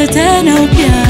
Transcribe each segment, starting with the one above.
nijaze tena upya.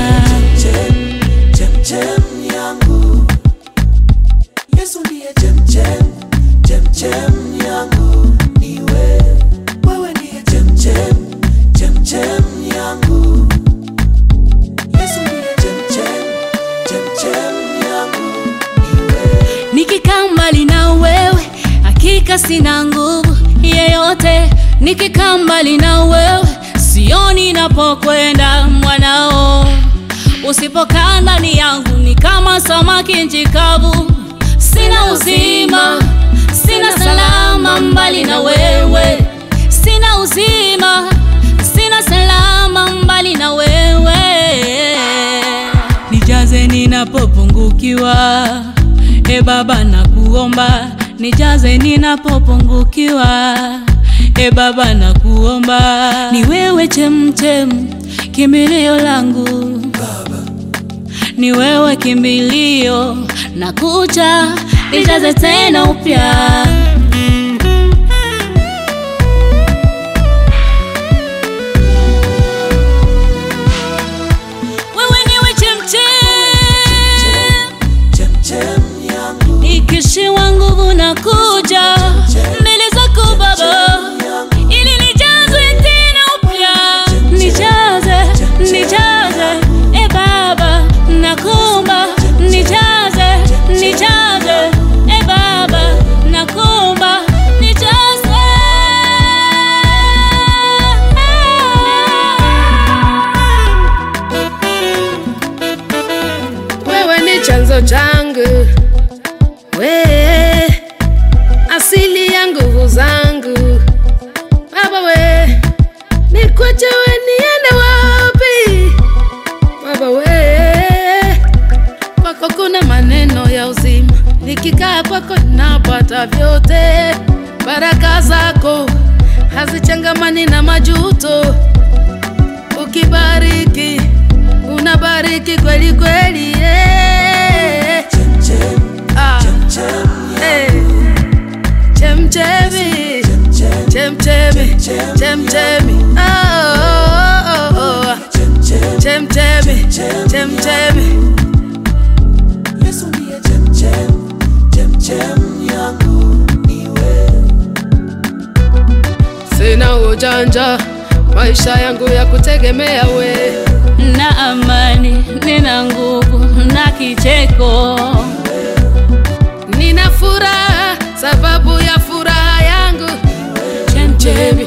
Chem yangu, Yesu ndiye chem yangu, niwe wewe ndiye chem yangu, Yesu ndiye chem yangu, niwe. Nikikaa mbali na wewe hakika sina nguvu yeyote. Nikikaa mbali na wewe sioni napokwenda mwanao. Usipokaa ndani yangu ni kama samaki nchi kavu. Sina uzima, sina salama mbali na wewe. Sina uzima, sina salama mbali na wewe. Nijaze ninapopungukiwa, e Baba nakuomba. Nijaze ninapopungukiwa, e Baba nakuomba. Ni wewe chemchem, kimbilio langu Baba. Ni wewe kimbilio, nakuja nijaze tena upya. Wewe niwe chemchem yangu, nikishiwa nguvu nakuja mbele zako Baba, ili nijazwe tena upya. Nijaze, e Baba nakuomba. Nijaze, e Baba nakuomba. Nijaze. Wewe ni chanzo changu, we asili ya nguvu zangu Baba, we nikwache we niende wapi Baba, we kwako kuna maneno ya uzima. Nikikaa kwako napata vyote. Baraka zako hazichangamani na majuto. Ukibariki unabariki kweli kweli, chemchemi. Yesu ndiye chem yangu, niwe. Sina ujanja, maisha yangu ya kutegemea we. Na amani, nina nguvu na kicheko. Nina furaha sababu ya furaha yangu. Chemchemi